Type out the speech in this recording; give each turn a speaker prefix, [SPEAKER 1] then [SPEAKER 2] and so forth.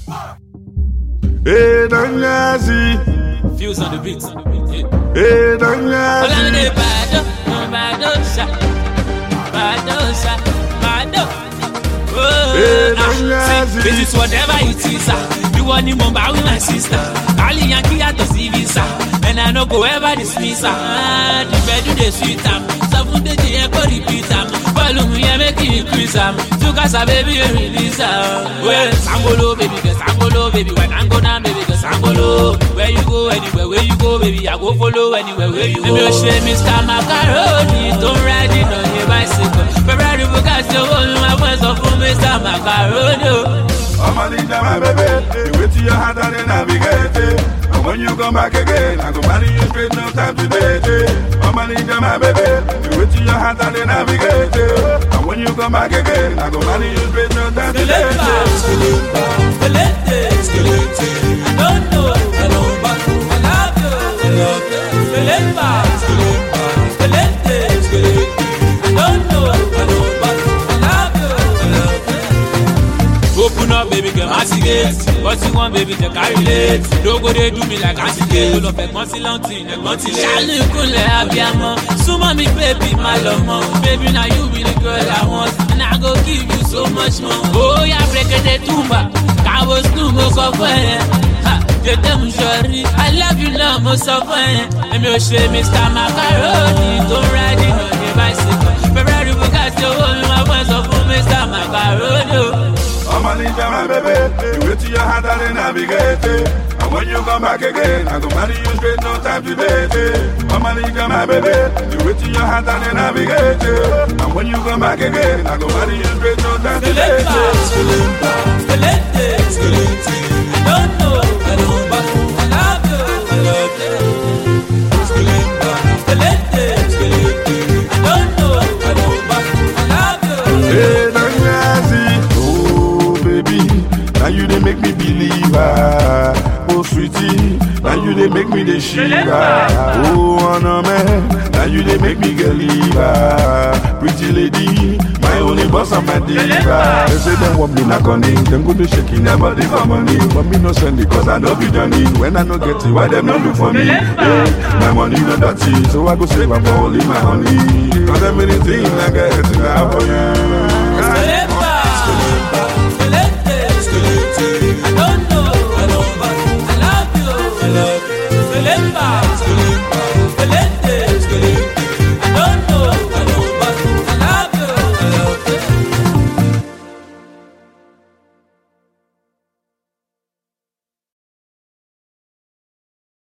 [SPEAKER 1] Hey, Danyazi.
[SPEAKER 2] Fuse on the beat.
[SPEAKER 1] Hey, Danyazi.
[SPEAKER 2] This is whatever it is. You want him on with my sister. Ali Yankee at the visa. And I no go ever dismiss her. The bed do the sweet am. 7 days you go repeat am. Volume you make it increase am. Took us a baby you release am. Well, Sangolo baby, girl, Sangolo baby. When I go down baby, girl, Sangolo. Where you go, anywhere, where you go baby, I go follow anywhere where you go. Let me show Mr. Macaroni. Don't ride it on your bicycle. Ferrari Bugatti, hold my voice off for Mr. Macaroni.
[SPEAKER 1] I'm a leader, my baby. You wait till your heart and then navigate it. And when you come back again, I go marry you straight, no time to date it. I'm a leader, my baby. You wait till your heart and then navigate it. And when you come back again, I go marry you straight, no time to date it.
[SPEAKER 2] I don't know, I don't but I love you. I don't know, I love you. Open up, baby girl, massy gates. What you want, baby, just carry late. Don't go there, do me like anti-gate. Don't affect monthly long thing, like monthly late. Charlie, cool, happy, I'm so mommy, baby, my love, mom. Baby, now you be the girl I want. And I go give you so much more. Oh, yeah, break the tumba. I was too much of I love you now, most of it. Let me show Mr. Macaroni. Don't ride it on the bicycle. Ferrari Bugatti, hold my voice off for Mr. Macaroni.
[SPEAKER 1] I'm a leader, my baby. You wait till your heart and then navigate it. And when you come back again, I go marry you straight, no time to date it. I'm a leader, my baby. You wait till your heart and then navigate it. And when you come back again, I go marry you straight, no time to date it.
[SPEAKER 2] I don't know, I don't but I love you, I love you. I don't know, I don't but I love you.
[SPEAKER 1] Hey, Danyazi. Oh, baby, now you they make me believer. Oh, sweetie, now you they make me the shiva. Oh, Anna man, now you they make me get liver. Pretty lady, my only boss and my diva. They say they want me not conning, them go to shaking their body for money. But me no send it cause I know be done it. When I no get it, why them no look for me? Hey, my money no dirty, so I go save up for only my honey. Cause everything I get is now for you.